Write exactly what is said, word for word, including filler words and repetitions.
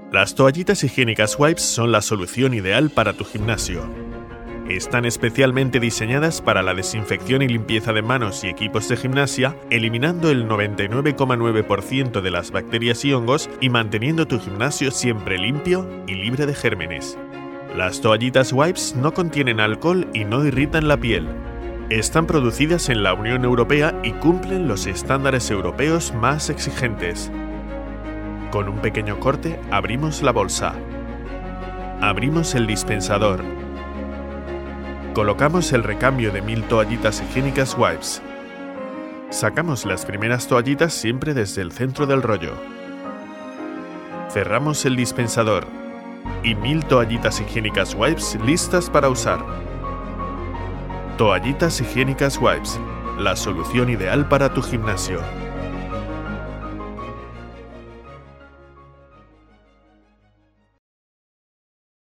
Las toallitas higiénicas Wipes son la solución ideal para tu gimnasio. Están especialmente diseñadas para la desinfección y limpieza de manos y equipos de gimnasia, eliminando el noventa y nueve coma nueve por ciento de las bacterias y hongos y manteniendo tu gimnasio siempre limpio y libre de gérmenes. Las toallitas Wipes no contienen alcohol y no irritan la piel. Están producidas en la Unión Europea y cumplen los estándares europeos más exigentes. Con un pequeño corte, abrimos la bolsa. Abrimos el dispensador. Colocamos el recambio de mil toallitas higiénicas Wipes. Sacamos las primeras toallitas siempre desde el centro del rollo. Cerramos el dispensador. Y mil toallitas higiénicas Wipes listas para usar. Toallitas higiénicas Wipes, la solución ideal para tu gimnasio.